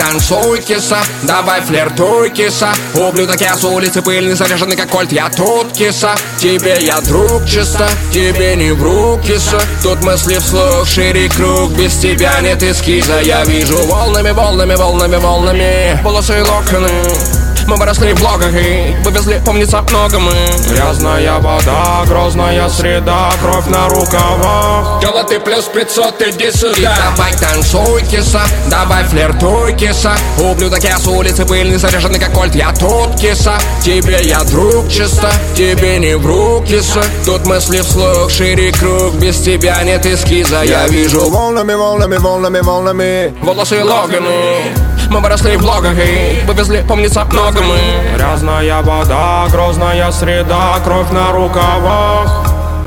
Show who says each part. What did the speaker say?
Speaker 1: танцуй, киса, давай флиртуй, киса. Ублюдок я с улицы пыльный, заряженный как кольт, я тут, киса. Тебе я друг чисто, тебе не вру, киса. Тут мысли вслух, шире круг, без тебя нет эскиза. Я вижу волнами, волнами, волнами, волнами волосы и локоны. Мы выросли в блогах и вывезли, помнится, много мы.
Speaker 2: Грязная вода, грозная среда, кровь на рукавах.
Speaker 1: Дело ты плюс 500, иди сюда. И давай танцуй, киса, давай флиртуй, киса. Ублюдок я с улицы пыльный, заряженный как кольт, я тут, киса. Тебе я друг чисто, тебе не вру, киса. Тут мысли вслух, шире круг, без тебя нет эскиза. Я вижу волнами, волнами, волнами, волнами волосы и локоны. Мы выросли в блогах и вывезли, помнится, много мы.
Speaker 2: Грязная вода, грозная среда, кровь на рукавах.